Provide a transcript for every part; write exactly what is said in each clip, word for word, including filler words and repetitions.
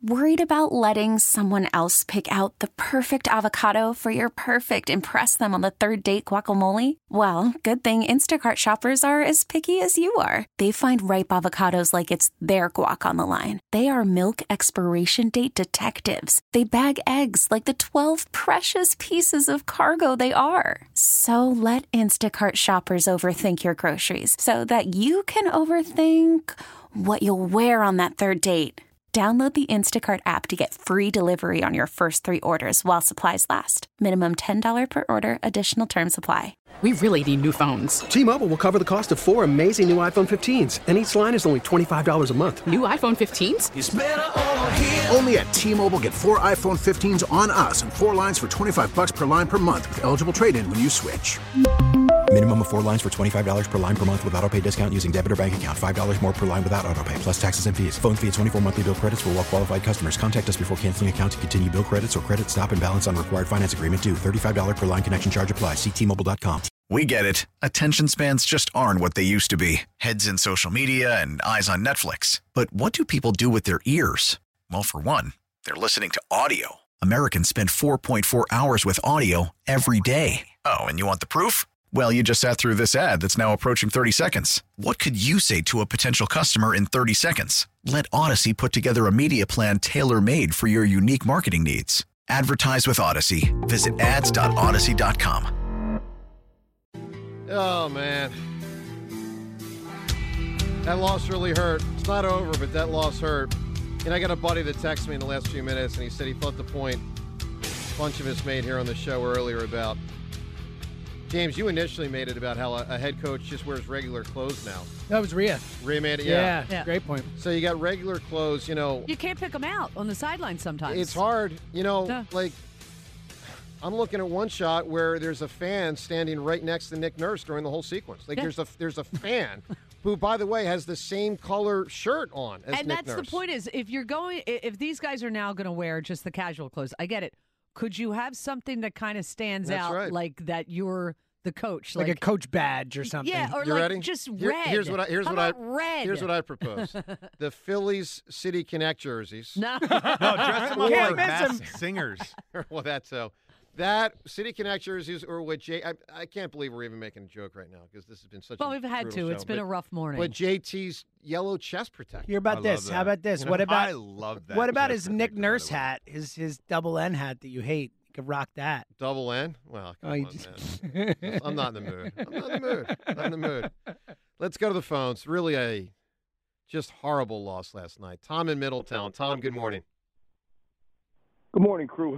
Worried about letting someone else pick out the perfect avocado for your perfect impress them on the third date guacamole? Well, good thing Instacart shoppers are as picky as you are. They find ripe avocados like it's their guac on the line. They are milk expiration date detectives. They bag eggs like the twelve precious pieces of cargo they are. So let Instacart shoppers overthink your groceries so that you can overthink what you'll wear on that third date. Download the Instacart app to get free delivery on your first three orders while supplies last. Minimum ten dollars per order. Additional terms apply. We really need new phones. T-Mobile will cover the cost of four amazing new iPhone fifteens, and each line is only twenty-five dollars a month. New iPhone fifteens? It's better over here. Only at T-Mobile, get four iPhone fifteens on us and four lines for twenty-five dollars per line per month with eligible trade-in when you switch. Minimum of four lines for twenty-five dollars per line per month with autopay discount using debit or bank account. five dollars more per line without autopay, plus taxes and fees. Phone fee at twenty-four monthly bill credits for well-qualified customers. Contact us before canceling account to continue bill credits or credit stop and balance on required finance agreement due. thirty-five dollars per line connection charge applies. See T Mobile dot com. We get it. Attention spans just aren't what they used to be. Heads in social media and eyes on Netflix. But what do people do with their ears? Well, for one, they're listening to audio. Americans spend four point four hours with audio every day. Oh, and you want the proof? Well, you just sat through this ad that's now approaching thirty seconds. What could you say to a potential customer in thirty seconds? Let Odyssey put together a media plan tailor-made for your unique marketing needs. Advertise with Odyssey. Visit ads dot odyssey dot com. Oh, man. That loss really hurt. It's not over, but that loss hurt. And I got a buddy that texted me in the last few minutes, and he said he thought the point a bunch of us made here on the show earlier about James, you initially made it about how a, a head coach just wears regular clothes now. That was Rhea. Rhea made it, yeah. Yeah, yeah. Great point. So you got regular clothes, you know. You can't pick them out on the sideline sometimes. It's hard. You know, Yeah. like, I'm looking at one shot where there's a fan standing right next to Nick Nurse during the whole sequence. Like, Yeah. there's a there's a fan who, by the way, has the same color shirt on as and Nick that's Nurse. the point is, if you're going, i- if these guys are now going to wear just the casual clothes, I get it. Could you have something that kind of stands That's out, right. like that you're the coach? Like, a coach badge or something. Yeah, or You like ready? just Here- red. here's what I here's How what I about red. here's what I propose. The Phillies City Connect jerseys. No. No, dress them up Can't like miss masked 'em. singers. Well, that's so. That City Connect jerseys, or with J, I, I can't believe we're even making a joke right now because this has been such. Well, a we've had brutal to. It's show. been but, a rough morning. But J T's yellow chest protector. Hear about I this. love How that. about this? You know, what about I love that. what about chest his Nick protector, by Nurse the way. hat? His his double N hat that you hate. You could rock that. Double N. Well, come Oh, you on, just- man. I'm not in the mood. I'm not in the mood. Not in the mood. Let's go to the phones. Really a just horrible loss last night. Tom in Middletown. Tom, good morning. Good morning, crew.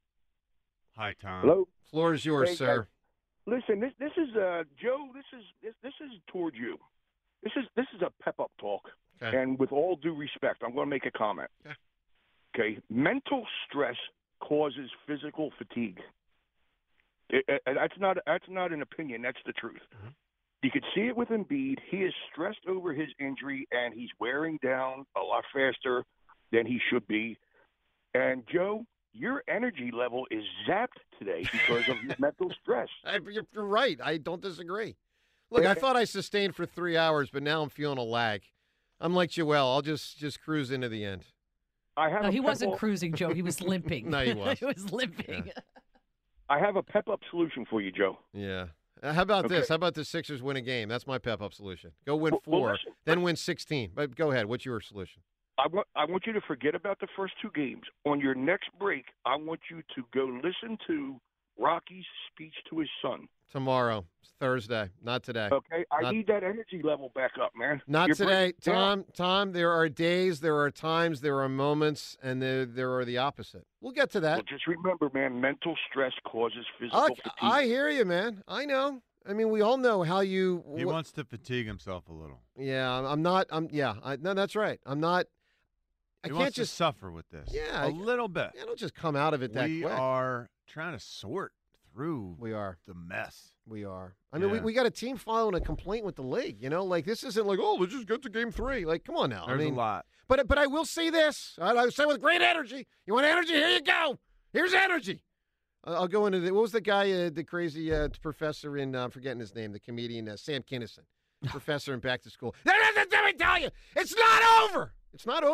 Hi, Tom. Hello. Floor is yours, Hey, sir. guys. Listen, this this is uh, Joe. This is this this is towards you. This is this is a pep up talk, Okay. and with all due respect, I'm going to make a comment. Okay. Okay, mental stress causes physical fatigue. It, it, that's not that's not an opinion. That's the truth. Mm-hmm. You could see it with Embiid. He is stressed over his injury, and he's wearing down a lot faster than he should be. And Joe, your energy level is zapped today because of your mental stress. I, you're, you're right. I don't disagree. Look, I thought I sustained for three hours, but now I'm feeling a lag. I'm like Joel. I'll just just cruise into the end. I have no, a he pep wasn't up- cruising, Joe. He was limping. No, he was. he was limping. I have a pep up solution for you, Joe. Yeah. Uh, How about this? Okay. How about the Sixers win a game? That's my pep up solution. Go win Well- well, four, listen, then win sixteen. But go ahead. What's your solution? I want I want you to forget about the first two games. On your next break, I want you to go listen to Rocky's speech to his son. Tomorrow, it's Thursday, not today. Okay, I Not- need that energy level back up, man. Not You're today, bringing it down. Tom. Tom, there are days, there are times, there are moments, and there there are the opposite. We'll get to that. Well, just remember, man, mental stress causes physical I, fatigue. I hear you, man. I know. I mean, we all know how you. He wh- wants to fatigue himself a little. Yeah, I'm- I'm not. I'm. Yeah, I, no, that's right. I'm not. I He can't wants just to suffer with this. Yeah, a I- little bit. Yeah, don't just come out of it that we quick. are trying to sort through We are. the mess. We are. I mean, we, Yeah. we got a team filing a complaint with the league. You know, like this isn't like, oh, let's just get to game three. Like, come on now. There's I mean, a lot. But but I will say this. I, I say with great energy. You want energy? Here you go. Here's energy. Uh, I'll go into the. What was the guy, uh, the crazy uh, professor in? Uh, I'm forgetting his name. The comedian uh, Sam Kinison, professor in Back to School. Let me tell you, it's not over. It's not over.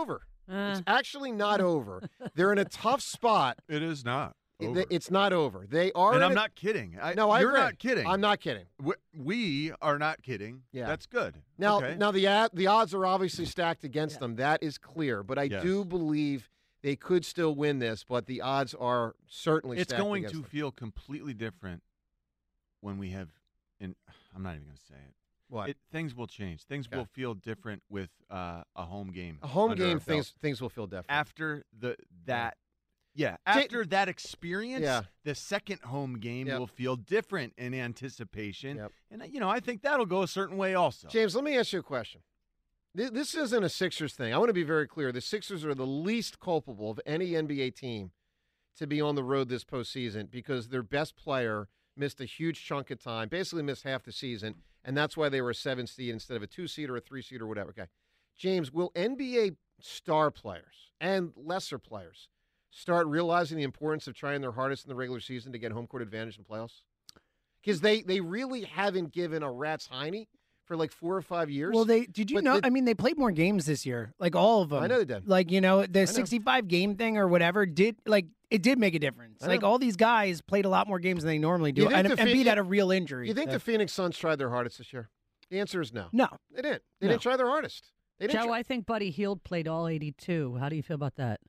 Uh. It's actually not over. They're in a tough spot. It is not. It- Over. It's not over. They are. And in I'm a- not kidding. I, No, I you're agree. not kidding. I'm not kidding. We, we are not kidding. Yeah. That's good. Now, okay. now the ad, the odds are obviously stacked against them. That is clear. But I Yes. do believe they could still win this. But the odds are certainly it's stacked going against to them. feel completely different when we have. In I'm not even going to say it. What? It, things will change. Things Okay. will feel different with uh, a home game. A home under our game, belt. things things will feel different. after the that. Yeah, Ja- after that experience, Yeah. the second home game Yep. will feel different in anticipation. Yep. And, you know, I think that'll go a certain way also. James, let me ask you a question. Th- This isn't a Sixers thing. I want to be very clear. The Sixers are the least culpable of any N B A team to be on the road this postseason because their best player missed a huge chunk of time, basically missed half the season, and that's why they were a seven seed instead of a two seed or a three seed or whatever. Okay. James, will N B A star players and lesser players start realizing the importance of trying their hardest in the regular season to get home court advantage in playoffs? Because they, they really haven't given a rat's hiney for like four or five years. Well, they did you But know? the- I mean, they played more games this year, like all of them. I know they did. Like you know, the sixty-five game thing or whatever did like it did make a difference. I Like know. all these guys played a lot more games than they normally do, You think and, the and Phe- beat out a real injury. You think Uh, the Phoenix Suns tried their hardest this year? The answer is no. No. They didn't. They No. didn't try their hardest. They didn't Joe, try- I think Buddy Hield played all eighty-two. How do you feel about that?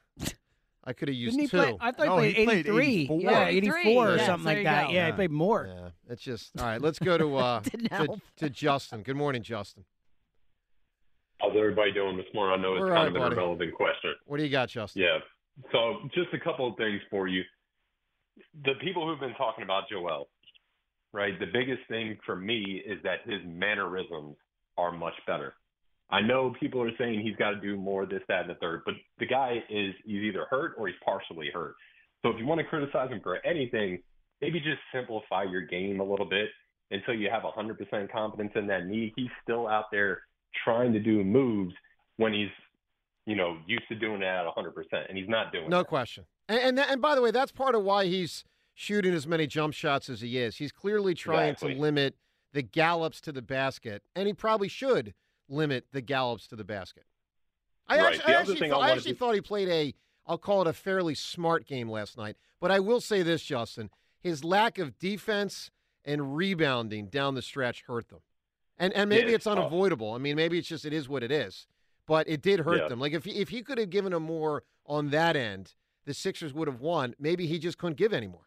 I could have used Didn't he two. play? I thought No, he he played played eighty-three. eighty-four. Yeah, eighty-three. eighty-four or Yes, something there like you that. go. Yeah, he Yeah. played more. Yeah, it's just all right. Let's go to uh, Didn't to, help. to Justin. Good morning, Justin. How's everybody doing this morning? I know it's We're kind all of right, an buddy. irrelevant question. What do you got, Justin? Yeah. So just a couple of things for you. The people who've been talking about Joel, right? The biggest thing for me is that his mannerisms are much better. I know people are saying he's got to do more, this, that, and the third, but the guy is he's either hurt or he's partially hurt. So if you want to criticize him for anything, maybe just simplify your game a little bit until you have one hundred percent confidence in that knee. He's still out there trying to do moves when he's, you know, used to doing it at one hundred percent, and he's not doing No that. question. And and, that, and by the way, that's part of why he's shooting as many jump shots as he is. He's clearly trying Exactly. to limit the gallops to the basket, and he probably should limit the gallops to the basket. I Right. actually, The I other actually, thing thought, I I wanted actually to- thought he played a, I'll call it a fairly smart game last night. But I will say this, Justin, his lack of defense and rebounding down the stretch hurt them. And and maybe Yeah, it's it's tough. unavoidable. I mean, maybe it's just it is what it is. But it did hurt Yeah. them. Like if he, if he could have given him more on that end, the Sixers would have won. Maybe he just couldn't give anymore.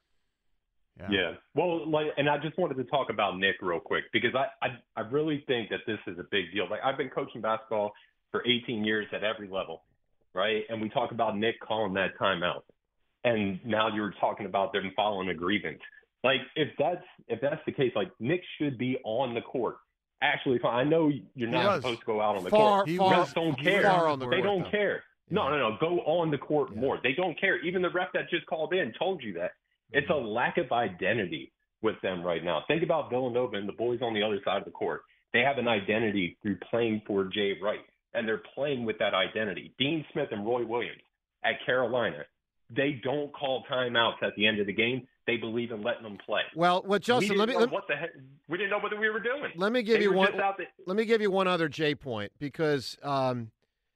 Yeah. Well, like, and I just wanted to talk about Nick real quick because I, I, I really think that this is a big deal. Like, I've been coaching basketball for eighteen years at every level, right? And we talk about Nick calling that timeout, and now you're talking about them following a grievance. Like, if that's if that's the case, like Nick should be on the court. Actually, I know you're He not was. supposed to go out on the Far- court. far- Refs don't he care. was far on the they court, don't though. care. No, Yeah. no, no. Go on the court Yeah. more. They don't care. Even the ref that just called in told you that. It's a lack of identity with them right now. Think about Villanova and the boys on the other side of the court. They have an identity through playing for Jay Wright, and they're playing with that identity. Dean Smith and Roy Williams at Carolina, they don't call timeouts at the end of the game. They believe in letting them play. Well, what Justin? we Let didn't me know let, what the heck. We didn't know what we were doing. let me give They you were one. just out there- Let me give you one other J point because um,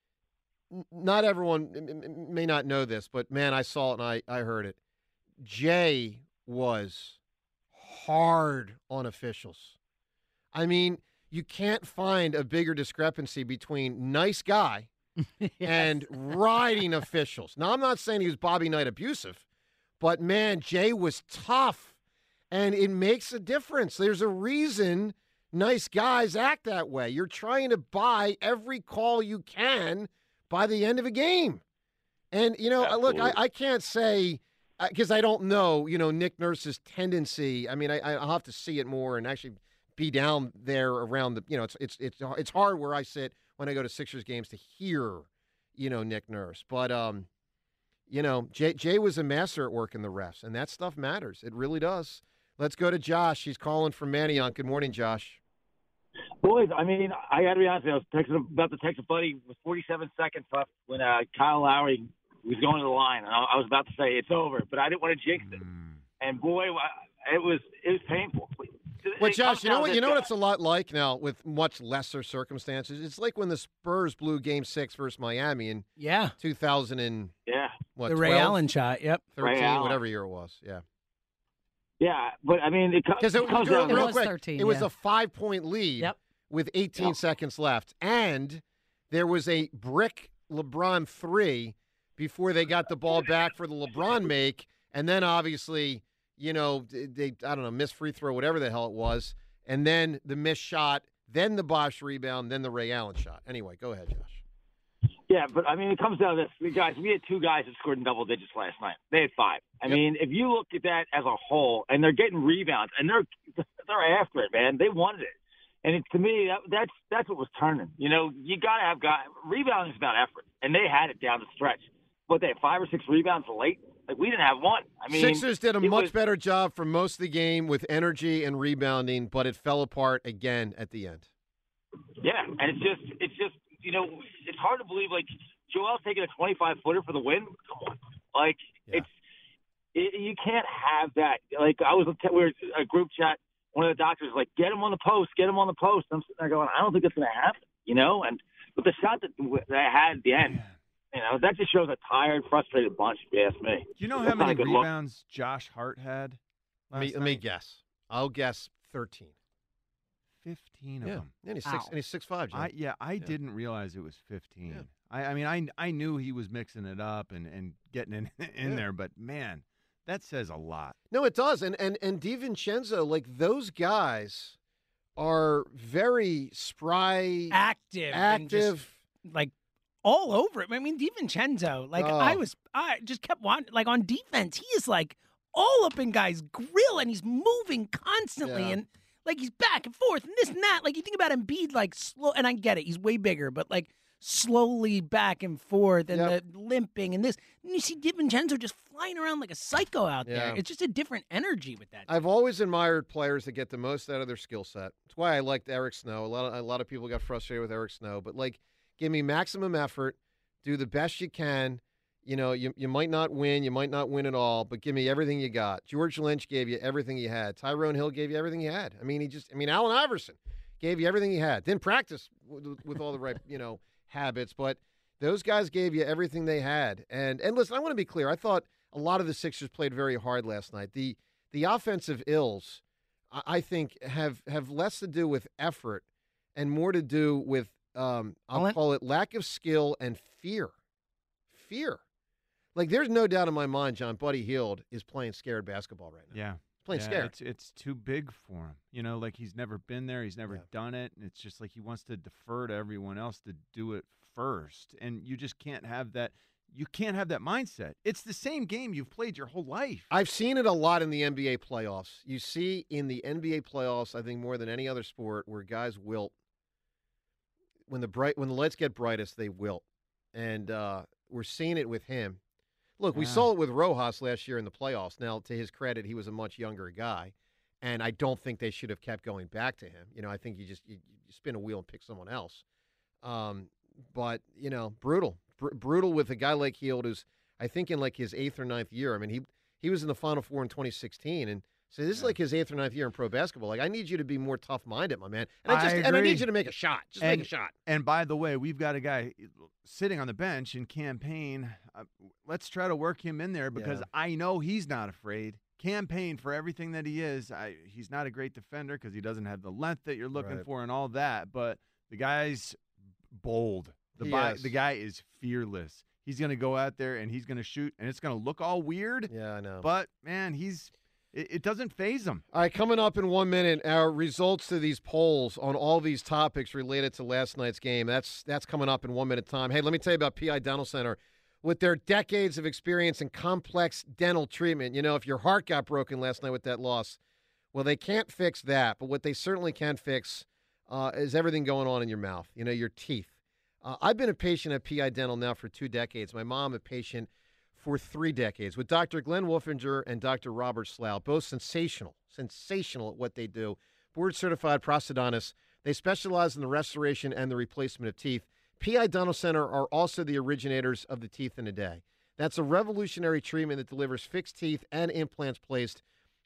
n- not everyone m- m- may not know this, but man, I saw it and I, I heard it. Jay was hard on officials. I mean, you can't find a bigger discrepancy between nice guy and riding officials. Now, I'm not saying he was Bobby Knight abusive, but man, Jay was tough, and it makes a difference. There's a reason nice guys act that way. You're trying to buy every call you can by the end of a game. And, you know, look, I, Absolutely. I can't say because I don't know, you know, Nick Nurse's tendency. I mean, I, I'll have to see it more and actually be down there around the, you know, it's it's it's it's hard where I sit when I go to Sixers games to hear, you know, Nick Nurse. But um, you know, Jay Jay was a master at working the refs, and that stuff matters. It really does. Let's go to Josh. He's calling from Manayunk. Good morning, Josh. Boys, I mean, I got to be honest. I was texting about to text a buddy with forty-seven seconds left when uh, Kyle Lowry was going to the line, and I, I was about to say it's over, but I didn't want to jinx it. And boy, I- it was it was painful. Well, it Josh, comes you know down what? to You know this what guy. it's a lot like now with much lesser circumstances. It's like when the Spurs blew Game Six versus Miami in Yeah. two thousand and Yeah. what The Ray twelve, Allen shot. Yep. Ray thirteen, Allen. whatever year it was. Yeah, Yeah, but I mean, it, co- because it it, comes real down to was quick, thirteen, it was yeah. a five-point lead Yep. with eighteen Yep. seconds left, and there was a brick LeBron three before they got the ball back for the LeBron make, and then obviously, you know, they I don't know missed free throw, whatever the hell it was, and then the missed shot, then the Bosch rebound, then the Ray Allen shot. Anyway, go ahead, Josh. Yeah, but I mean, it comes down to this. Guys, we had two guys that scored in double digits last night. They had five. I Yep. mean, if you look at that as a whole, and they're getting rebounds, and they're they're after it, man. They wanted it, and it, to me, that, that's that's what was turning. You know, you got to have guys. Rebounding is about effort, and they had it down the stretch. But they had five or six rebounds late. Like we didn't have one. I mean, Sixers did a it much was- better job for most of the game with energy and rebounding, but it fell apart again at the end. Yeah, and it's just it's just you know it's hard to believe like Joel's taking a twenty-five footer for the win. Come on, like Yeah. it's it, you can't have that. Like I was we were a group chat. One of the doctors was like, get him on the post, get him on the post. I'm sitting there going, I don't think it's going to happen. You know, and with the shot that that I had at the end, you know, that just shows a tired, frustrated bunch. If you ask me. Do you know That's how not many a good look. rebounds Josh Hart had? Let me, last let me night? guess. I'll guess thirteen. Fifteen of Yeah, them. and he's six. Ow. And he's six five. John. I, yeah, I Yeah. didn't realize it was fifteen. Yeah. I, I mean, I I knew he was mixing it up and, and getting it in Yeah. there, but man, that says a lot. No, it does. And and and DiVincenzo, like those guys, are very spry, Active. and just, active. like all over it. I mean, DiVincenzo, like Oh. I was, I just kept wanting, like on defense, he is like all up in guys' grill and he's moving constantly Yeah. and like he's back and forth and this and that. Like you think about Embiid, like slow, and I get it, he's way bigger, but like slowly back and forth and Yep. the limping and this. And you see DiVincenzo just flying around like a psycho out Yeah. there. It's just a different energy with that. I've always admired players that get the most out of their skill set. That's why I liked Eric Snow. A lot of a lot of people got frustrated with Eric Snow, but like, give me maximum effort, do the best you can. You know, you you might not win, you might not win at all, but give me everything you got. George Lynch gave you everything he had. Tyrone Hill gave you everything he had. I mean, he just, I mean, Allen Iverson gave you everything he had. Didn't practice with, with all the right, you know, habits, but those guys gave you everything they had. And and listen, I want to be clear. I thought a lot of the Sixers played very hard last night. The the offensive ills, I I think, have have less to do with effort and more to do with um, I'll Talent? call it lack of skill and fear. Fear. Like, there's no doubt in my mind, John, Buddy Hield is playing scared basketball right now. Yeah. He's playing Yeah, scared. It's it's too big for him. You know, like he's never been there. He's never Yeah. done it. And it's just like he wants to defer to everyone else to do it first. And you just can't have that. You can't have that mindset. It's the same game you've played your whole life. I've seen it a lot in the N B A playoffs. You see in the N B A playoffs, I think more than any other sport, where guys wilt. When the bright when the lights get brightest, they wilt. And uh, we're seeing it with him. Look, we Yeah. saw it with Rojas last year in the playoffs. Now, to his credit, he was a much younger guy, and I don't think they should have kept going back to him. You know, I think you just you, you spin a wheel and pick someone else. Um, but you know, brutal, Br- brutal with a guy like Hield, who's I think in like his eighth or ninth year. I mean, he he was in the Final Four in twenty sixteen, and so this is like his eighth or ninth year in pro basketball. Like, I need you to be more tough-minded, my man, and I I just and I agree. need you to make a shot. Just and, make a shot. And by the way, we've got a guy sitting on the bench in campaign. Uh, let's try to work him in there because Yeah. I know he's not afraid. Campaign for everything that he is. I, he's not a great defender because he doesn't have the length that you're looking Right. for and all that. But the guy's bold. The, He bi- is. the guy is fearless. He's going to go out there and he's going to shoot, and it's going to look all weird. Yeah, I know. But, man, he's it, it doesn't faze him. All right, coming up in one minute, our results to these polls on all these topics related to last night's game. That's that's coming up in one minute time. Hey, let me tell you about P I Dental Center. With their decades of experience in complex dental treatment, you know, if your heart got broken last night with that loss, well, they can't fix that. But what they certainly can fix uh, is everything going on in your mouth, you know, your teeth. Uh, I've been a patient at P I Dental now for two decades. My mom, a patient for three decades with Doctor Glenn Wolfinger and Doctor Robert Slough, both sensational, sensational at what they do. Board-certified prosthodontists. They specialize in the restoration and the replacement of teeth. P I Dental Center are also the originators of the Teeth in a Day. That's a revolutionary treatment that delivers fixed teeth and implants placed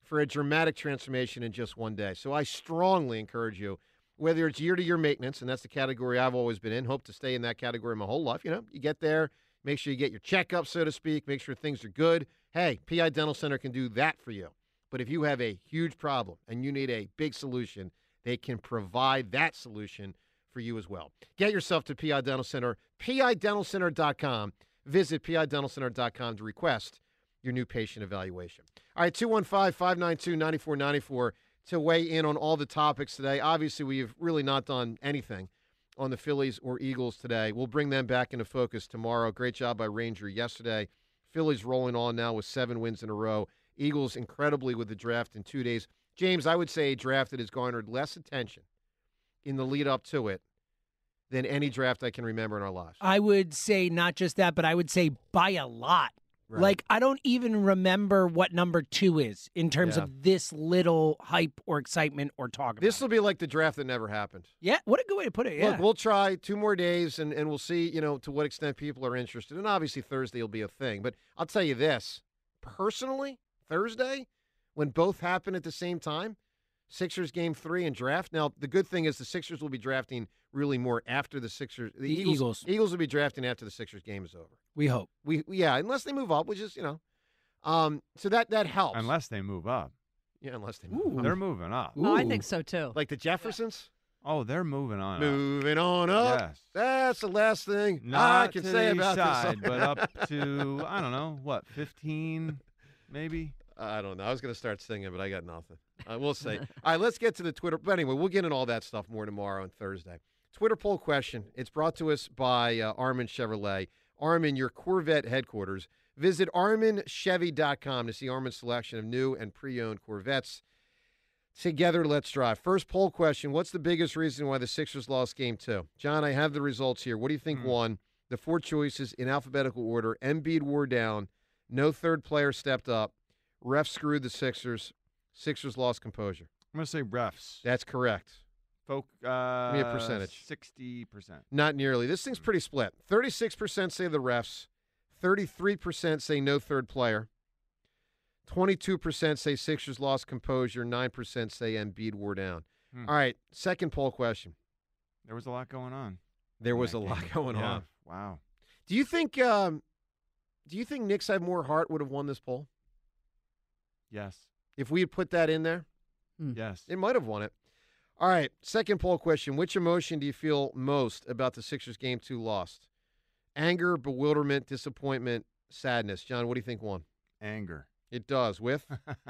for a dramatic transformation in just one day. So I strongly encourage you, whether it's year-to-year maintenance, and that's the category I've always been in, hope to stay in that category my whole life. You know, you get there, make sure you get your checkup, so to speak, make sure things are good. Hey, P I Dental Center can do that for you. But if you have a huge problem and you need a big solution, they can provide that solution for you as well. Get yourself to P I Dental Center, P I dental center dot com. Visit P I dental center dot com to request your new patient evaluation. All right, two one five, five nine two, nine four nine four to weigh in on all the topics today. Obviously, we've really not done anything on the Phillies or Eagles today. We'll bring them back into focus tomorrow. Great job by Ranger yesterday. Phillies rolling on now with seven wins in a row. Eagles incredibly with the draft in two days. James, I would say a draft that has garnered less attention in the lead up to it than any draft I can remember in our lives. I would say not just that, but I would say by a lot. Right. Like, I don't even remember what number two is in terms Yeah. of this little hype or excitement or talk about. This will be like the draft that never happened. Yeah, what a good way to put it. Yeah. Look, we'll try two more days, and, and we'll see, you know, to what extent people are interested. And obviously Thursday will be a thing. But I'll tell you this, personally, Thursday, when both happen at the same time, Sixers game three and draft. Now, the good thing is the Sixers will be drafting really more after the Sixers. The, The Eagles, Eagles. Eagles will be drafting after the Sixers game is over. We hope. We Yeah, unless they move up, which is, you know. Um, so that, that helps. Unless they move up. Yeah, unless they move up. They're moving up. Oh, I think so too. Like the Jeffersons? Oh, they're moving on up. Moving on up. Yes. That's the last thing Not I can to say the about side, this. but up to, I don't know, what, fifteen maybe? I don't know. I was going to start singing, but I got nothing. Uh, we'll see. All right, let's get to the Twitter. But anyway, we'll get into all that stuff more tomorrow and Thursday. Twitter poll question. It's brought to us by uh, Armin Chevrolet. Armin, your Corvette headquarters. Visit armin chevy dot com to see Armin's selection of new and pre-owned Corvettes. Together, let's drive. First poll question. What's the biggest reason why the Sixers lost game two? John, I have the results here. What do you think Hmm. won? The four choices in alphabetical order. Embiid wore down. No third player stepped up. Refs screwed the Sixers. Sixers lost composure. I'm going to say refs. That's correct. Folk, uh, Give me a percentage. sixty percent. Not nearly. This thing's pretty split. thirty-six percent say the refs. thirty-three percent say no third player. twenty-two percent say Sixers lost composure. nine percent say Embiid wore down. Hmm. All right, second poll question. There was a lot going on. There was a in that lot game. going Yeah. on. Wow. Do you think um, do you think Knicks had more heart would have won this poll? Yes. If we had put that in there? Yes. It might have won it. All right, second poll question. Which emotion do you feel most about the Sixers game two lost? Anger, bewilderment, disappointment, sadness. John, what do you think won? Anger. It does. With?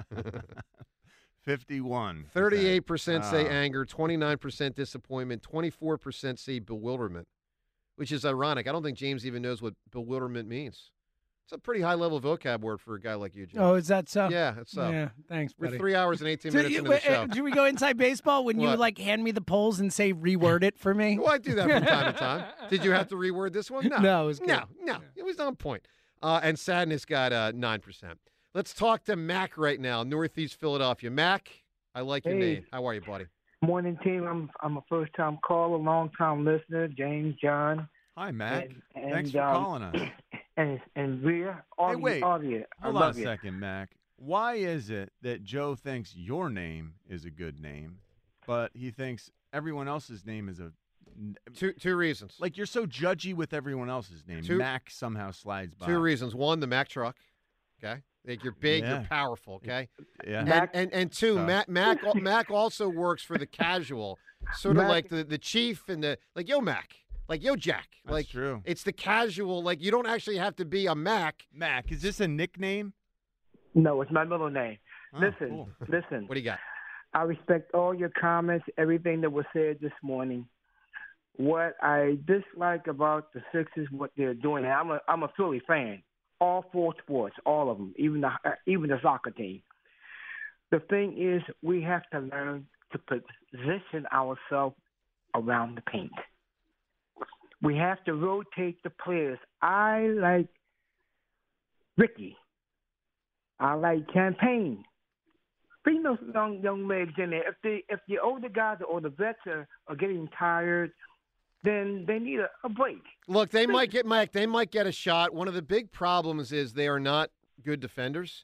fifty-one. thirty-eight percent say Ah. anger, twenty-nine percent disappointment, twenty-four percent say bewilderment, which is ironic. I don't think James even knows what bewilderment means. It's a pretty high-level vocab word for a guy like you, James. Oh, is that so? Yeah, it's so. Yeah, thanks, We're buddy. three hours and eighteen So minutes you- into the wait, uh, show. Do we go inside baseball when you What? like hand me the polls and say reword it for me? Well, I do that from time to time. Did you have to reword this one? No. No, it was good. No, no. It was on point. Uh, and sadness got uh, nine percent. Let's talk to Mac right now, Northeast Philadelphia. Mac, I like your Hey. name. How are you, buddy? Morning, team. I'm I'm a first time caller, long time listener. James, John. Hi, Mac. And- and, Thanks for um, calling us. And and Rhea, all Hey, you, wait. all you. I Hold love on a you. second, Mac. Why is it that Joe thinks your name is a good name, but he thinks everyone else's name is a two two reasons? Like you're so judgy with everyone else's name. Two- Mac somehow slides by. Two reasons. One, the Mac truck. Okay. Like you're big, Yeah. you're powerful, okay? Yeah. And, and and two, Tough. Mac Mac al- Mac also works for the casual, sort of Mac- like the, the chief and the like yo Mac. Like yo Jack. That's like true. It's the casual, like you don't actually have to be a Mac. Mac, is this a nickname? No, it's my middle name. Oh, listen, cool. listen. What do you got? I respect all your comments, everything that was said this morning. What I dislike about the Sixers, what they're doing, and I'm a I'm a Philly fan. All four sports, all of them, even the uh, even the soccer team. The thing is, we have to learn to position ourselves around the paint. We have to rotate the players. I like Ricky. I like Campaign. Bring those young young legs in there. If the if the older guys or the vets are, are getting tired, then they need a, a break. Look, they might get Mike. They might get a shot. One of the big problems is they are not good defenders.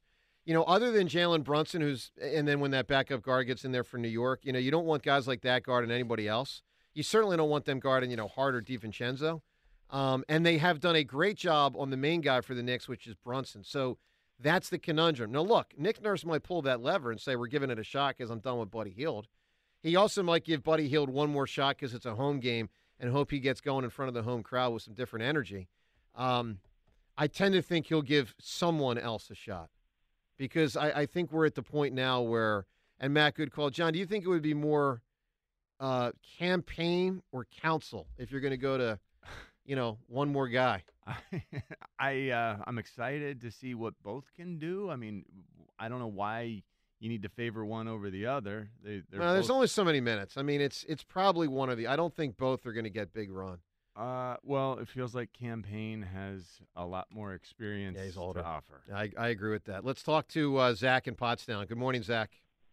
you know, other than Jalen Brunson, who's and then when that backup guard gets in there for New York, you know, you don't want guys like that guarding anybody else. You certainly don't want them guarding, you know, Hart or DiVincenzo. Um, and they have done a great job on the main guy for the Knicks, which is Brunson. So that's the conundrum. Now, look, Nick Nurse might pull that lever and say we're giving it a shot because I'm done with Buddy Hield. He also might give Buddy Hield one more shot because it's a home game and hope he gets going in front of the home crowd with some different energy. Um, I tend to think he'll give someone else a shot because I, I think we're at the point now where, and Matt, good call. John, do you think it would be more uh, campaign or counsel if you're going to go to, you know, one more guy? I, uh, I'm excited to see what both can do. I mean, I don't know why you need to favor one over the other. They, well, both... there's only so many minutes. I mean, it's it's probably one of the – I don't think both are going to get big run. Uh, well, it feels like Campaign has a lot more experience yeah, he's older. to offer. I, I agree with that. Let's talk to uh, Zach in Pottstown. Good morning, Zach.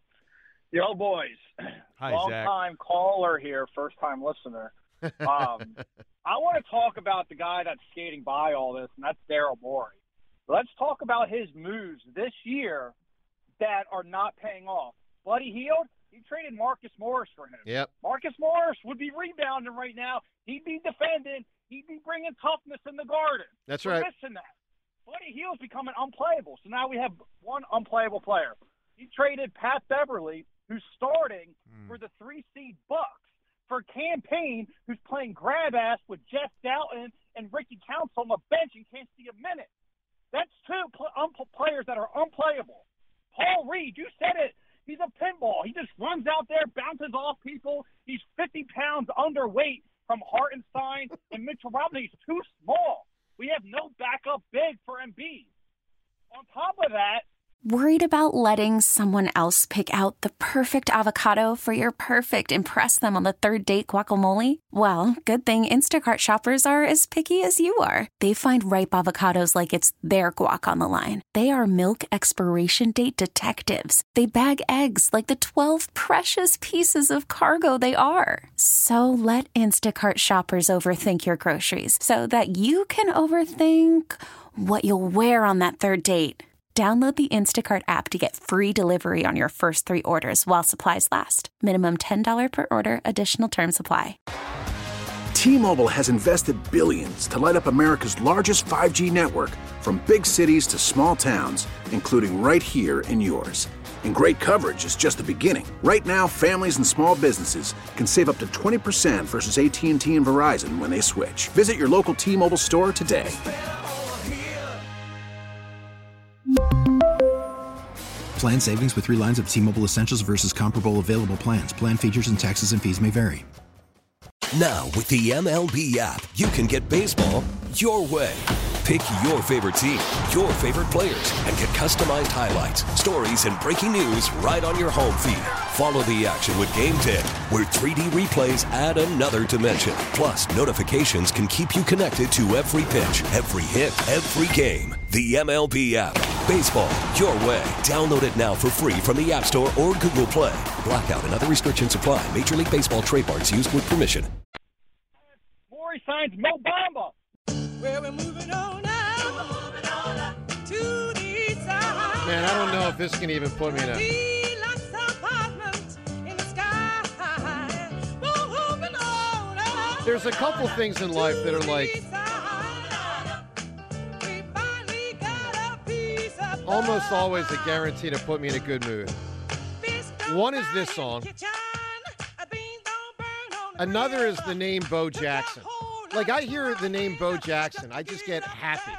Yo, boys. Hi, Long Zach. time caller here, first time listener. Um, I want to talk about the guy that's skating by all this, and that's Daryl Morey. Let's talk about his moves this year that are not paying off. Buddy Hield, he traded Marcus Morris for him. Yep. Marcus Morris would be rebounding right now. He'd be defending. He'd be bringing toughness in the garden. That's We're right. missing that. Buddy Hield's becoming unplayable. So now we have one unplayable player. He traded Pat Beverly, who's starting mm. for the three seed Bucks, for Campaign, who's playing grab ass with Jeff Dalton and Ricky Counts on the bench and can't see a minute. That's two pl- um, players that are unplayable. Paul Reed, you said it. He's a pinball. He just runs out there, bounces off people. He's fifty pounds underweight from Hartenstein and Mitchell Robinson. He's too small. We have no backup big for Embiid. On top of that, worried about letting someone else pick out the perfect avocado for your perfect impress them on the third date guacamole? Well, good thing Instacart shoppers are as picky as you are. They find ripe avocados like it's their guac on the line. They are milk expiration date detectives. They bag eggs like the twelve precious pieces of cargo they are. So let Instacart shoppers overthink your groceries so that you can overthink what you'll wear on that third date. Download the Instacart app to get free delivery on your first three orders while supplies last. Minimum ten dollars per order. Additional terms apply. T-Mobile has invested billions to light up America's largest five G network, from big cities to small towns, including right here in yours. And great coverage is just the beginning. Right now, families and small businesses can save up to twenty percent versus A T and T and Verizon when they switch. Visit your local T-Mobile store today. Plan savings with three lines of T-Mobile Essentials versus comparable available plans. Plan features and taxes and fees may vary. Now, with the M L B app, you can get baseball your way. Pick your favorite team, your favorite players, and get customized highlights, stories, and breaking news right on your home feed. Follow the action with Game ten, where three D replays add another dimension. Plus, notifications can keep you connected to every pitch, every hit, every game. The M L B app. Baseball your way. Download it now for free from the App Store or Google Play. Blackout and other restrictions apply. Major League Baseball trademarks used with permission. Morey signs Mo Bamba. Where we're moving on now, we're moving on up to the side. Man, I don't know if this can even put me in a... There's a couple things in life that are like almost always a guarantee to put me in a good mood. One is this song. Another is the name Bo Jackson. Like, I hear the name Bo Jackson, I just get happy.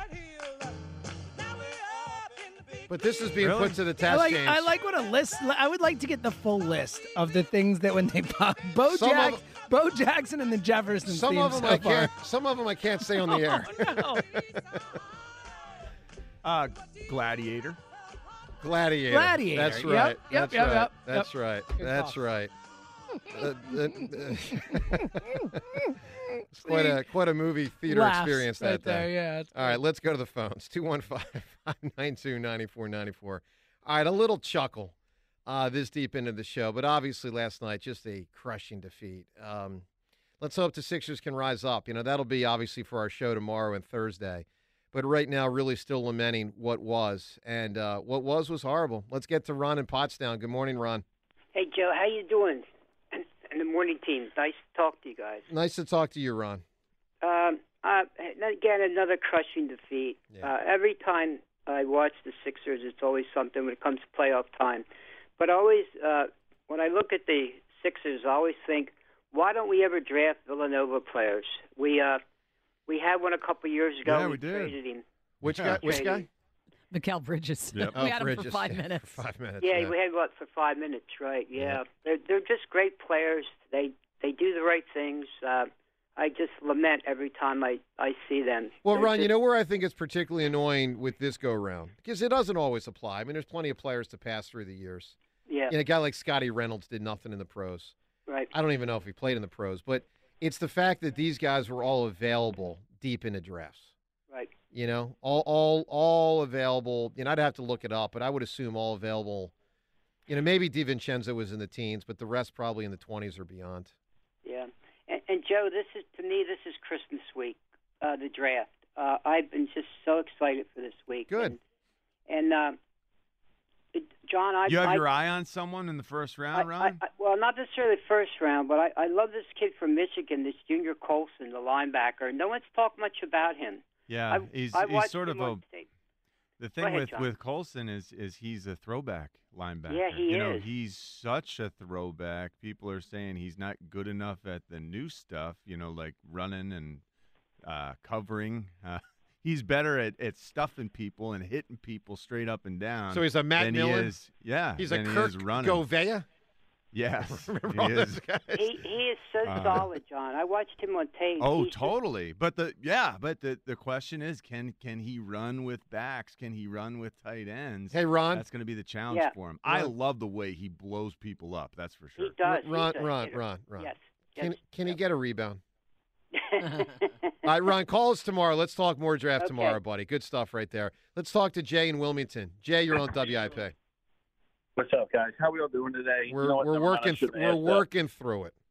But this is being Really? put to the test, I like, James. I like what a list. I would like to get the full list of the things that when they pop. Bo, Some Jack, of- Bo Jackson and the Jeffersons. Some theme of them so I far. can't. Some of them I can't say on the air. Oh, no. Uh, Gladiator. Gladiator. Gladiator. That's Yep, right. yep, That's yep, right. yep, That's yep. right. Good That's call. right. Uh, uh, uh, it's quite a quite a movie theater Laughs experience that right there, day. yeah, that's All right, let's go to the phones. two one five, five nine two, nine four nine four. All right, a little chuckle uh, this deep into the show, but obviously last night just a crushing defeat. Um, let's hope the Sixers can rise up. You know, that'll be obviously for our show tomorrow and Thursday. but right now really still lamenting what was. And uh, what was was horrible. Let's get to Ron in Pottstown. Good morning, Ron. Hey, Joe, how you doing? And the morning team. Nice to talk to you guys. Nice to talk to you, Ron. Um, uh, again, another crushing defeat. Yeah. Uh, every time I watch the Sixers, it's always something when it comes to playoff time. But always, uh, when I look at the Sixers, I always think, why don't we ever draft Villanova players? We uh, we had one a couple years ago. Yeah, we did. Traded him. Which Yeah. guy? Which guy? Mikal Bridges. Yep. we Oh, had him Bridges. for five Yeah, minutes. for five minutes. Yeah, yeah. we had what for five minutes, right? Yeah, Yeah. they're they're just great players. They they do the right things. Uh, I just lament every time I, I see them. Well, They're Ron, you just- know where I think it's particularly annoying with this go-round? Because it doesn't always apply. I mean, there's plenty of players to pass through the years. Yeah. You know, a guy like Scotty Reynolds did nothing in the pros. Right. I don't even know if he played in the pros, but it's the fact that these guys were all available deep into drafts. Right. You know, all all all available. You know, I'd have to look it up, but I would assume all available. You know, maybe DiVincenzo was in the teens, but the rest probably in the twenties or beyond. Yeah. And, and Joe, this is to me, this is Christmas week, uh, the draft. Uh, I've been just so excited for this week. Good. And, and uh, it, John, I You have I, your eye on someone in the first round, I, Ron? I, I, well, not necessarily first round, but I, I love this kid from Michigan, this Junior Colson, the linebacker. No one's talked much about him. yeah, I, he's I he's watched sort him of a. on tape. The Go thing ahead, with, John. with Colson is is he's a throwback linebacker. Yeah, he you know, is. he's such a throwback. People are saying he's not good enough at the new stuff, you know, like running and uh, covering. Uh, he's better at, at stuffing people and hitting people straight up and down. So he's a Matt than Millen? He is, yeah. He's a than he Kirk is running. Govea? Yes, Remember he all is. those guys? He, he is so Uh, solid, John. I watched him on tape. Oh, He's just- totally. But the yeah, but the, the question is, can can he run with backs? Can he run with tight ends? Hey, Ron. That's going to be the challenge Yeah. for him. I Ron. love the way he blows people up. That's for sure. He does. Ron, He's a Ron, hitter. Ron, Ron. Yes. Can yes. can he get a rebound? All right, Ron, call us tomorrow. Let's talk more draft Okay. tomorrow, buddy. Good stuff right there. Let's talk to Jay in Wilmington. Jay, you're on W I P. What's up, guys? How we all doing today? We're You know what? we're Never mind, I working th- shouldn't have we're asked that. working through it.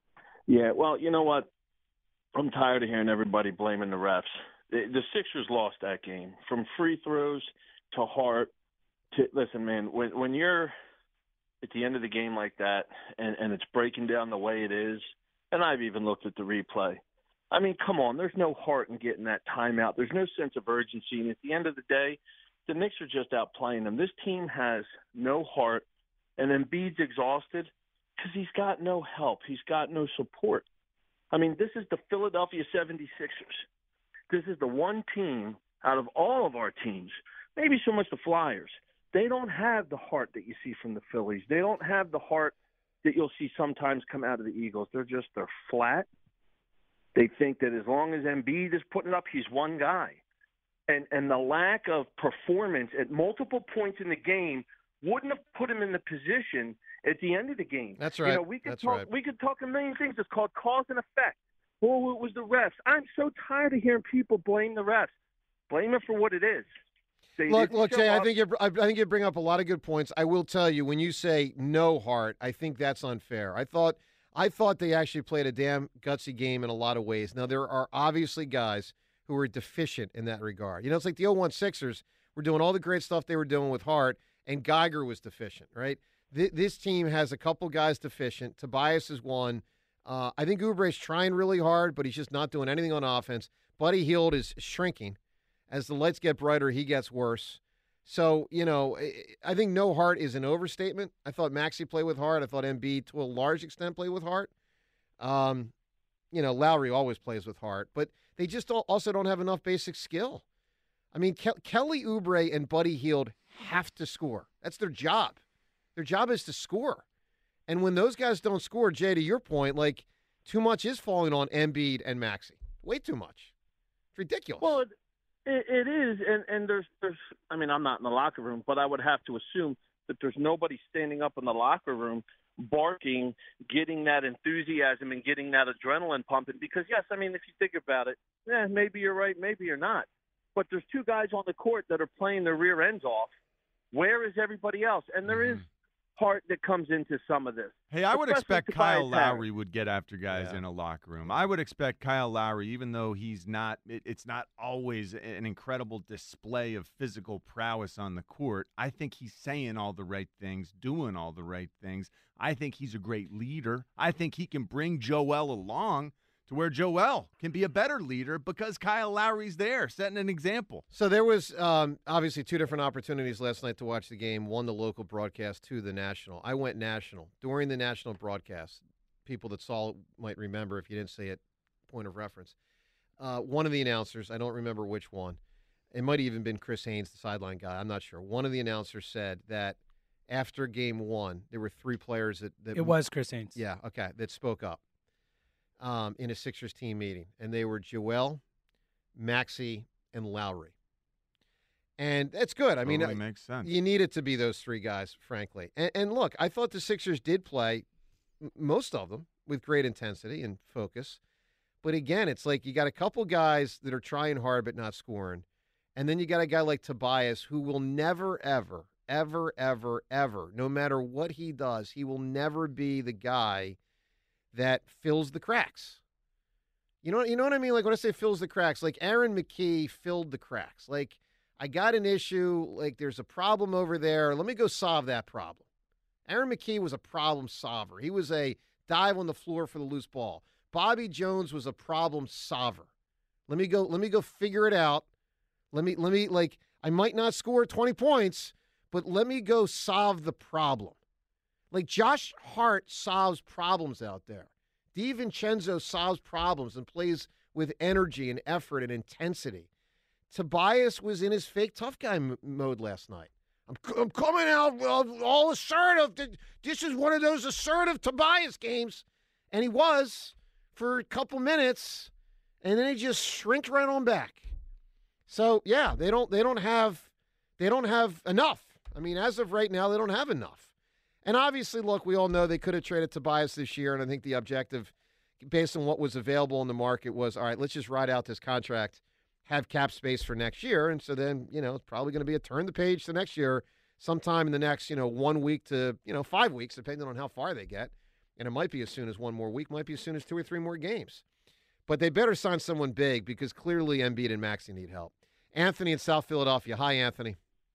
Yeah, well, you know what? I'm tired of hearing everybody blaming the refs. The, the Sixers lost that game from free throws to Hart. To listen, man, when when you're at the end of the game like that, and and it's breaking down the way it is, and I've even looked at the replay. I mean, come on, there's no heart in getting that timeout. There's no sense of urgency, and at the end of the day, the Knicks are just outplaying them. This team has no heart, and Embiid's exhausted because he's got no help. He's got no support. I mean, this is the Philadelphia seventy-sixers. This is the one team out of all of our teams, maybe so much the Flyers. They don't have the heart that you see from the Phillies. They don't have the heart that you'll see sometimes come out of the Eagles. They're just, they're flat. They think that as long as Embiid is putting it up, he's one guy. And and the lack of performance at multiple points in the game wouldn't have put him in the position at the end of the game. That's You right. know, we could That's talk. right. We could talk a million things. It's called cause and effect. Oh, it was the refs. I'm so tired of hearing people blame the refs. Blame it for what it is. They Look, didn't look, show Jay. I up. think you I think you bring up a lot of good points. I will tell you, when you say no heart, I think that's unfair. I thought I thought they actually played a damn gutsy game in a lot of ways. Now there are obviously guys who were deficient in that regard. You know, it's like the oh one Sixers were doing all the great stuff they were doing with Hart, and Geiger was deficient, right? Th- this team has a couple guys deficient. Tobias is one. Uh, I think Oubre's trying really hard, but he's just not doing anything on offense. Buddy Hield is shrinking. As the lights get brighter, he gets worse. So, you know, I think no heart is an overstatement. I thought Maxey played with heart. I thought Embiid, to a large extent, played with heart. Um, you know, Lowry always plays with heart. But they just don't, also don't have enough basic skill. I mean, Ke- Kelly Oubre and Buddy Hield have to score. That's their job. Their job is to score. And when those guys don't score, Jay, to your point, like, too much is falling on Embiid and Maxey. Way too much. It's ridiculous. Well, it, it, it is, and, and there's, there's. I mean, I'm not in the locker room, but I would have to assume that there's nobody standing up in the locker room barking, getting that enthusiasm and getting that adrenaline pumping. Because, yes, I mean, if you think about it, yeah, maybe you're right, maybe you're not. But there's two guys on the court that are playing their rear ends off. Where is everybody else? And there is heart that comes into some of this. Hey, I would especially expect Tobias Kyle Harris. Lowry would get after guys Yeah. in a locker room. I would expect Kyle Lowry, even though he's not, it, it's not always an incredible display of physical prowess on the court. I think he's saying all the right things, doing all the right things. I think he's a great leader. I think he can bring Joel along to where Joel can be a better leader because Kyle Lowry's there, setting an example. So there was um, obviously two different opportunities last night to watch the game. One, the local broadcast, two, the national. I went national. During the national broadcast, people that saw it might remember if you didn't see it, point of reference. Uh, one of the announcers, I don't remember which one, it might have even been Chris Haynes, the sideline guy, I'm not sure. One of the announcers said that after game one, there were three players that... that It was Chris Haynes. Yeah, okay, that spoke up. Um, in a Sixers team meeting, and they were Joel, Maxey, and Lowry. And that's good. I mean, Totally uh, makes sense. you need it to be those three guys, frankly. And, and look, I thought the Sixers did play, m- most of them, with great intensity and focus. But again, it's like you got a couple guys that are trying hard but not scoring. And then you got a guy like Tobias who will never, ever, ever, ever, ever, no matter what he does, he will never be the guy that fills the cracks. You know, you know what I mean? Like when I say fills the cracks, like Aaron McKee filled the cracks. Like I got an issue, like there's a problem over there. Let me go solve that problem. Aaron McKee was a problem solver. He was a dive on the floor for the loose ball. Bobby Jones was a problem solver. Let me go, let me go figure it out. Let me, let me, like, I might not score twenty points, but let me go solve the problem. Like Josh Hart solves problems out there. DiVincenzo solves problems and plays with energy and effort and intensity. Tobias was in his fake tough guy m- mode last night. I'm, I'm coming out all, all assertive. This is one of those assertive Tobias games. And he was for a couple minutes, and then he just shrinked right on back. So, yeah, they don't they don't have they don't have enough. I mean, as of right now, they don't have enough. And obviously, look, we all know they could have traded Tobias this year, and I think the objective, based on what was available in the market, was, all right, let's just ride out this contract, have cap space for next year, and so then, you know, it's probably going to be a turn the page to next year sometime in the next, you know, one week to, you know, five weeks, depending on how far they get. And it might be as soon as one more week, might be as soon as two or three more games. But they better sign someone big because clearly Embiid and Maxey need help. Anthony in South Philadelphia. Hi, Anthony.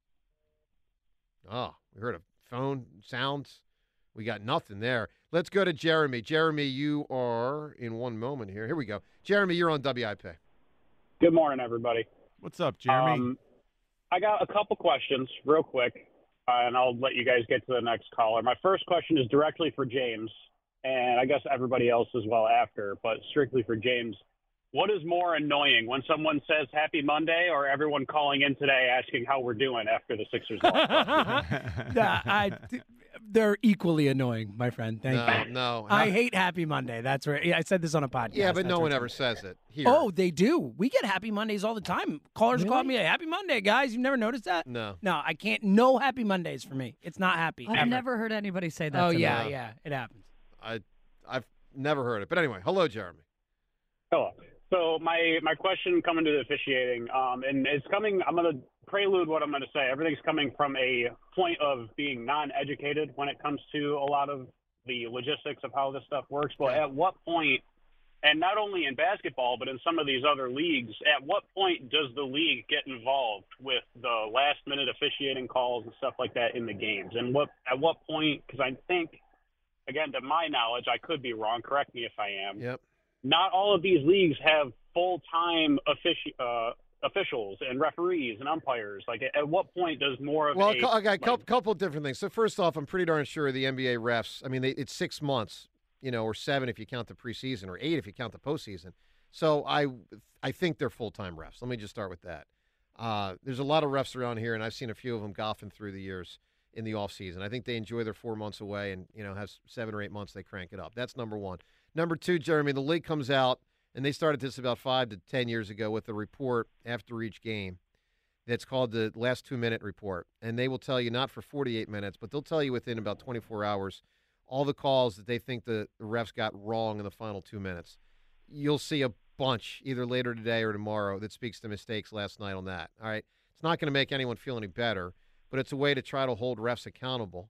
Oh, we heard a phone sounds. We got nothing there. Let's go to Jeremy. Jeremy, you are in one moment here. Here we go. Jeremy, you're on W I P. Good morning, everybody. What's up, Jeremy? Um, I got a couple questions real quick, uh, and I'll let you guys get to the next caller. My first question is directly for James, and I guess everybody else as well after, but strictly for James. What is more annoying, when someone says Happy Monday or everyone calling in today asking how we're doing after the Sixers lost? Yeah, I, they're equally annoying, my friend. Thank No, you. no. I hate Happy Monday. That's right. Yeah, I said this on a podcast. Yeah, but That's no one right. ever says it here. Oh, they do. We get Happy Mondays all the time. Callers Really? call me, Happy Monday, guys. You've never noticed that? No. No, I can't. No Happy Mondays for me. It's not happy. I've ever. never heard anybody say that. Oh, to me. yeah, yeah. It happens. I, I've never heard it. But anyway, hello, Jeremy. Hello. So my my question coming to the officiating, um, and it's coming. I'm going to prelude what I'm going to say. Everything's coming from a point of being non-educated when it comes to a lot of the logistics of how this stuff works. But at what point, and not only in basketball, but in some of these other leagues, at what point does the league get involved with the last-minute officiating calls and stuff like that in the games? And what at what point? Because I think, again, to my knowledge, I could be wrong. Correct me if I am. Yep. Not all of these leagues have full-time offici- uh, officials and referees and umpires. Like, at what point does more of Well, a... a cou- okay, a like, couple, couple of different things. So first off, I'm pretty darn sure the N B A refs, I mean, they, it's six months, you know, or seven if you count the preseason, or eight if you count the postseason. So I I think they're full-time refs. Let me just start with that. Uh, there's a lot of refs around here, and I've seen a few of them golfing through the years in the offseason. I think they enjoy their four months away and, you know, have seven or eight months they crank it up. That's number one. Number two, Jeremy, the league comes out, and they started this about five to ten years ago with a report after each game that's called the last two-minute report. And they will tell you, not for forty-eight minutes, but they'll tell you within about twenty-four hours all the calls that they think the, the refs got wrong in the final two minutes. You'll see a bunch either later today or tomorrow that speaks to mistakes last night on that. All right? It's not going to make anyone feel any better, but it's a way to try to hold refs accountable.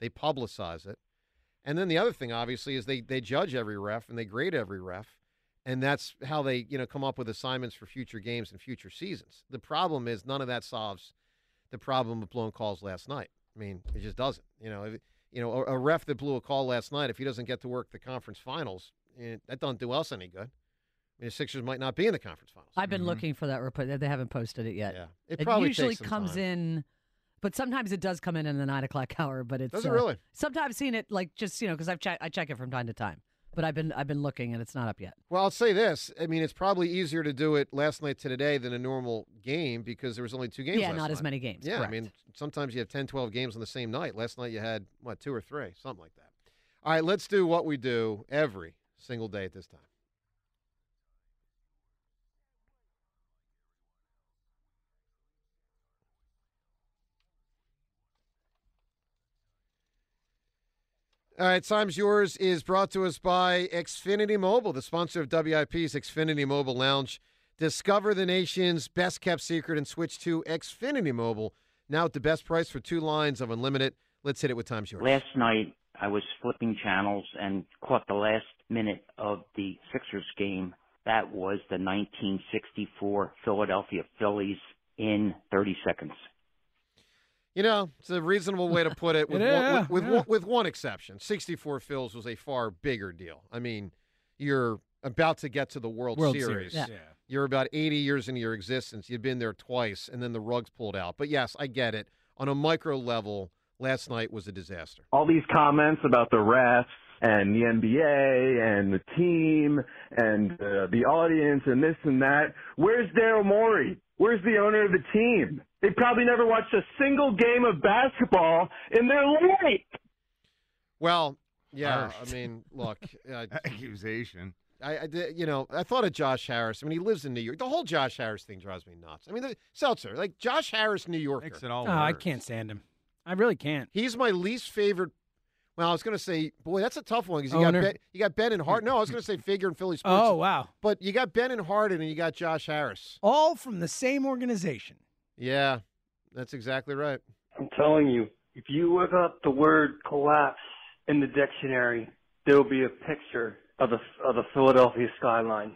They publicize it. And then the other thing, obviously, is they, they judge every ref and they grade every ref. And that's how they, you know, come up with assignments for future games and future seasons. The problem is none of that solves the problem of blown calls last night. I mean, it just doesn't. You know, if, you know, a, a ref that blew a call last night, if he doesn't get to work the conference finals, eh, that doesn't do us any good. I mean, the Sixers might not be in the conference finals. I've been mm-hmm. looking for that report. They haven't posted it yet. Yeah, it, it probably usually takes some comes time. in, but sometimes it does come in in the nine o'clock hour. But it's does it uh, really? Sometimes I've seen it like just you know because I've che- I check it from time to time. But I've been I've been looking and it's not up yet. Well, I'll say this. I mean, it's probably easier to do it last night to today than a normal game because there was only two games Yeah, last not night. as many games. Yeah, correct. I mean, sometimes you have ten, twelve games on the same night. Last night you had, what, two or three, something like that. All right, let's do what we do every single day at this time. All right, Time's Yours is brought to us by Xfinity Mobile, the sponsor of W I P's Xfinity Mobile Lounge. Discover the nation's best-kept secret and switch to Xfinity Mobile, now at the best price for two lines of unlimited. Let's hit it with Time's Yours. Last night, I was flipping channels and caught the last minute of the Sixers game. That was the nineteen sixty-four Philadelphia Phillies in thirty seconds. You know, it's a reasonable way to put it, with, Yeah, one, with, with, yeah. one, with one exception. sixty-four Phils was a far bigger deal. I mean, you're about to get to the World, World Series. Series, yeah. You're about eighty years into your existence. You've been there twice, and then the rug's pulled out. But, yes, I get it. On a micro level, last night was a disaster. All these comments about the refs and the N B A and the team and uh, the audience and this and that. Where's Daryl Morey? Where's the owner of the team? They probably never watched a single game of basketball in their life. Well, yeah, Harsh. I mean, look. Uh, Accusation. I, I did- you know, I thought of Josh Harris. I mean, he lives in New York. The whole Josh Harris thing drives me nuts. I mean, the, Seltzer, like Josh Harris, New Yorker. Makes it all Oh, I worse. can't stand him. I really can't. He's my least favorite. Well, I was going to say, boy, that's a tough one because you got Owner. ben, you got Ben and Hart. No, I was going to say Figure and Philly Sports. Oh, wow. But you got Ben and Harden and you got Josh Harris. All from the same organization. Yeah, that's exactly right. I'm telling you, if you look up the word collapse in the dictionary, there will be a picture of the of the Philadelphia skyline.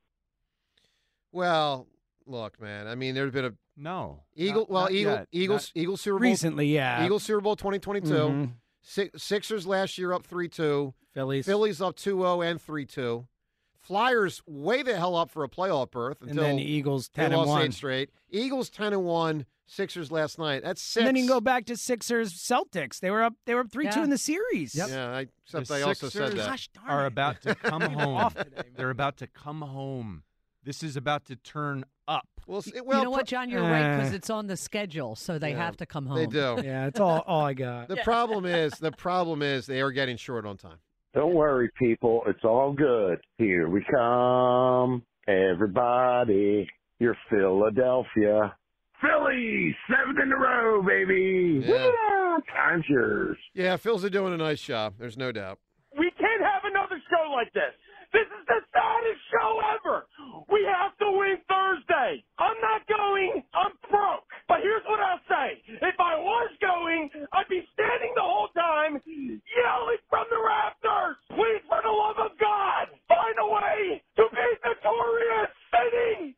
Well, look, man. I mean, there's been a No. Eagle. Not- well, not Eagle, yet. Eagles, Not- Eagles Super Bowl Recently, yeah. Eagles Super Bowl twenty twenty-two. Mhm. Si- Sixers last year up three two. Phillies. Phillies up two oh and three two. Flyers way the hell up for a playoff berth And until then the Eagles they ten and lost one. eight straight. Eagles ten and one. Sixers last night. That's six. And then you can go back to Sixers Celtics. They were up they were up three two Yeah. in the series. Yeah, I, except The I also said Sixers that. Gosh darn are it. about to come home. Off today, man. They're about to come home. This is about to turn up. Well, s- you well, know what, John? You're right because Uh, it's on the schedule, so they Yeah, have to come home. They do. Yeah, that's all all I got. The problem is, the problem is they are getting short on time. Don't worry, people. It's all good. Here we come. Everybody. You're Philadelphia. Phillies! Seven in a row, baby! Yeah. Woo! Time's yours. Yeah, Phils are doing a nice job. There's no doubt. We can't have another show like this. This is the saddest show ever. We have to win Thursday. I'm not going. I'm broke. But here's what I'll say. If I was going, I'd be standing the whole time yelling from the rafters. Please, for the love of God, find a way to beat notorious City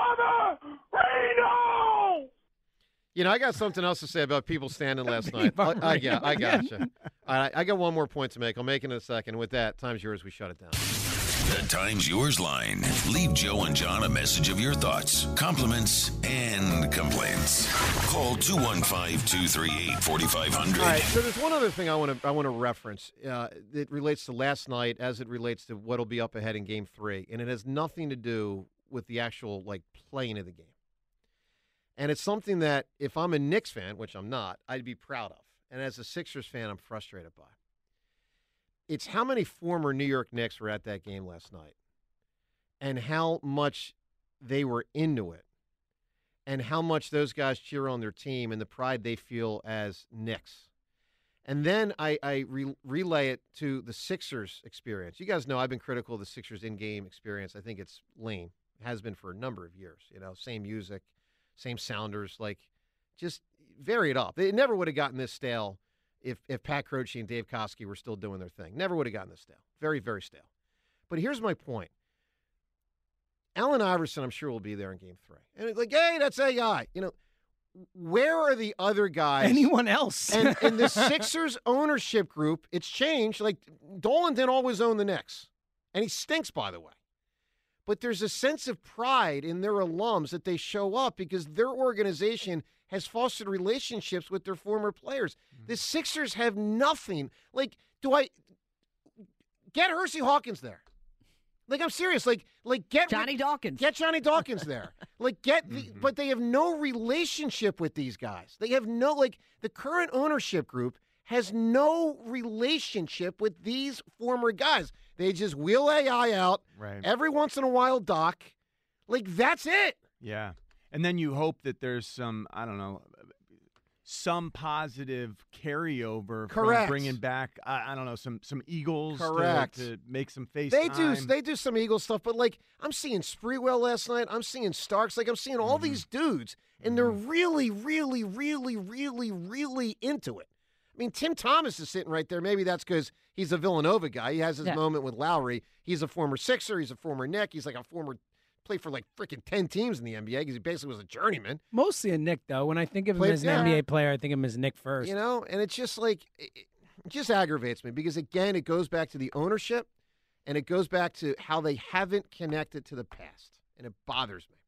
Bomberino. You know, I got something else to say about people standing last night. I, I got, I got you. All right, I got one more point to make. I'll make it in a second. With that, time's yours. We shut it down. The Time's Yours line. Leave Joe and John a message of your thoughts, compliments, and complaints. Call two one five, two three eight, four five zero zero. All right, so there's one other thing I want to I want to reference. Uh, it relates to last night, as it relates to what'll be up ahead in Game Three, and it has nothing to do with the actual like playing of the game. And it's something that if I'm a Knicks fan, which I'm not, I'd be proud of, and as a Sixers fan, I'm frustrated by. It's how many former New York Knicks were at that game last night and how much they were into it and how much those guys cheer on their team and the pride they feel as Knicks. And then I, I re- relay it to the Sixers experience. You guys know I've been critical of the Sixers in-game experience. I think it's lame. It has been for a number of years. You know, same music, same sounders, like just vary it up. It never would have gotten this stale if, if Pat Croce and Dave Koski were still doing their thing. Never would have gotten this stale. Very, very stale. But here's my point. Allen Iverson, I'm sure, will be there in game three. And it's like, hey, that's A I. You know, where are the other guys? Anyone else? and in the Sixers ownership group, it's changed. Like, Dolan didn't always own the Knicks. And he stinks, by the way. But there's a sense of pride in their alums that they show up because their organization has fostered relationships with their former players. Mm-hmm. The Sixers have nothing. Like, do I get Hersey Hawkins there? Like, I'm serious. Like, like get Johnny Dawkins. Get Johnny Dawkins there. Like, get the, Mm-hmm. but they have no relationship with these guys. They have no, like, the current ownership group has no relationship with these former guys. They just wheel A I out Right. every once in a while, Doc. Like, that's it. Yeah. And then you hope that there's some, I don't know, some positive carryover Correct. from bringing back, I, I don't know, some some Eagles to, Correct. to make some face They do time. they do some Eagle stuff, but like I'm seeing Spreewell last night. I'm seeing Starks. Like I'm seeing all Mm-hmm. these dudes, and they're really, really, really, really, really into it. I mean, Tim Thomas is sitting right there. Maybe that's because he's a Villanova guy. He has his Yeah. moment with Lowry. He's a former Sixer. He's a former Knick. He's like a former played for like freaking ten teams in the N B A because he basically was a journeyman. Mostly a Nick, though. When I think of him Played- as an yeah. N B A player, I think of him as Nick first. You know, and it's just like it, it just aggravates me because again, it goes back to the ownership, and it goes back to how they haven't connected to the past, and it bothers me.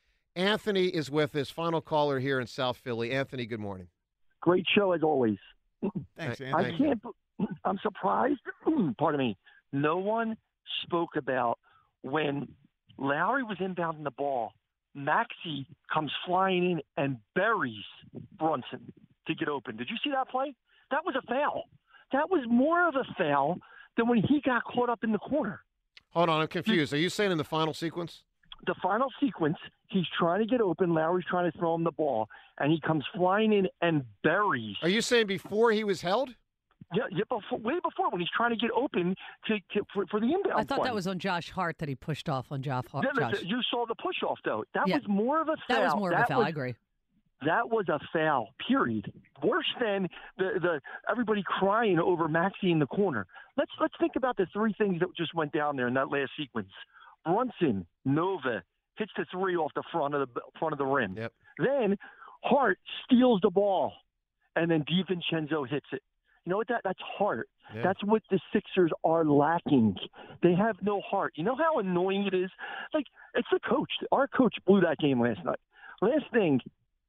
Anthony is with us, final caller here in South Philly. Anthony, good morning. Great show as always. Thanks, I Anthony. can't. I'm surprised. Pardon me. No one spoke about when Lowry was inbounding the ball. Maxey comes flying in and buries Brunson to get open. Did you see that play? That was a foul. That was more of a foul than when he got caught up in the corner. Hold on, I'm confused. Are you saying in the final sequence? The final sequence, he's trying to get open. Lowry's trying to throw him the ball, and he comes flying in and buries. Are you saying before he was held? Yeah, yeah, before, way before when he's trying to get open to, to for, for the inbound. I thought play. that was on Josh Hart that he pushed off on Josh Hart. Yeah, Josh. You saw the push off though. That Yeah. was more of a foul. That was more of a That foul. was- I agree. That was a foul. Period. Worse than the the everybody crying over Maxey in the corner. Let's let's think about the three things that just went down there in that last sequence. Brunson, Nova hits the three off the front of the front of the rim. Yep. Then Hart steals the ball, and then DiVincenzo hits it. You know what? That that's heart. Yeah. That's what the Sixers are lacking. They have no heart. You know how annoying it is? Like, it's the coach. Our coach blew that game last night. Last thing,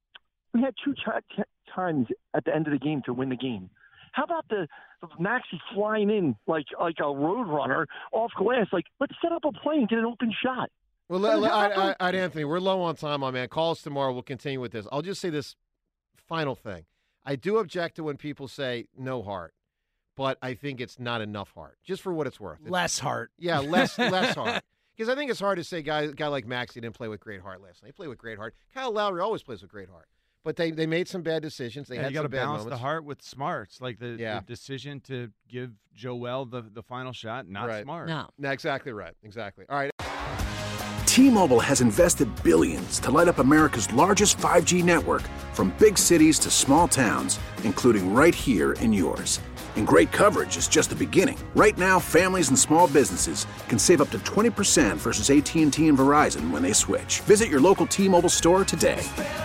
we had two t- times at the end of the game to win the game. How about the Maxey flying in like like a road runner off glass? Like, let's set up a play and get an open shot. Well, What let, I, happened? I, I, Anthony, we're low on time, my man. Call us tomorrow. We'll continue with this. I'll just say this final thing. I do object to when people say no heart, but I think it's not enough heart, just for what it's worth. It's- Less heart. Yeah, less less heart. Because I think it's hard to say guy guy like Maxey didn't play with great heart last night. He played with great heart. Kyle Lowry always plays with great heart. But they, they made some bad decisions. They Yeah, had you got to some bad balance moments. the heart with smarts, like the, Yeah. the decision to give Joel the, the final shot, not Right. smart. No. No, exactly right. Exactly. All right. T-Mobile has invested billions to light up America's largest five G network from big cities to small towns, including right here in yours. And great coverage is just the beginning. Right now, families and small businesses can save up to twenty percent versus A T and T and Verizon when they switch. Visit your local T-Mobile store today.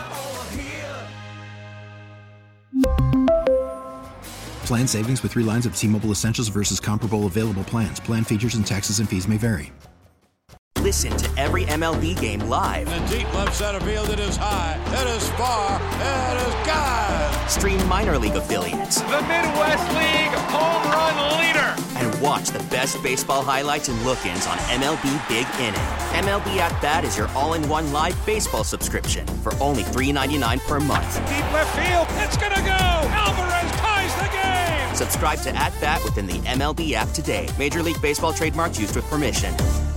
Plan savings with three lines of T-Mobile Essentials versus comparable available plans. Plan features and taxes and fees may vary. Listen to every M L B game live. In the deep left center field, it is high, it is far, it is gone. Stream minor league affiliates. The Midwest League home run leader. And watch the best baseball highlights and look-ins on M L B Big Inning. M L B At Bat is your all-in-one live baseball subscription for only three ninety-nine per month. Deep left field, it's gonna go. Alvarez ties the game. Subscribe to At Bat within the M L B app today. Major League Baseball trademarks used with permission.